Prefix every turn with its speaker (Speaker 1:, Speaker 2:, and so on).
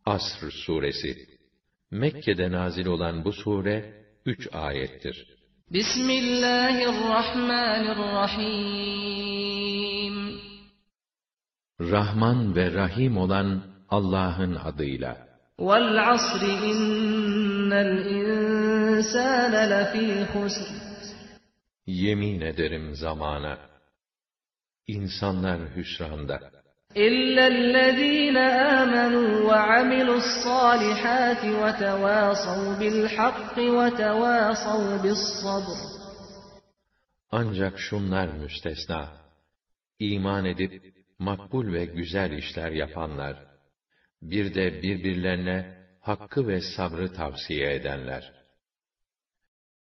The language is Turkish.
Speaker 1: Asr suresi. Mekke'de nazil olan bu sure 3 ayettir.
Speaker 2: Bismillahirrahmanirrahim.
Speaker 1: Rahman ve Rahim olan Allah'ın adıyla.
Speaker 2: Vel asri innel insâne lefî husr.
Speaker 1: Yemin ederim zamana. İnsanlar hüsranda.
Speaker 2: İllellezîne âmenû ve amilussâlihâti ve tevâsav bilhakki ve tevâsav bissabr.
Speaker 1: Ancak şunlar müstesna. İman edip makbul ve güzel işler yapanlar, bir de birbirlerine hakkı ve sabrı tavsiye edenler.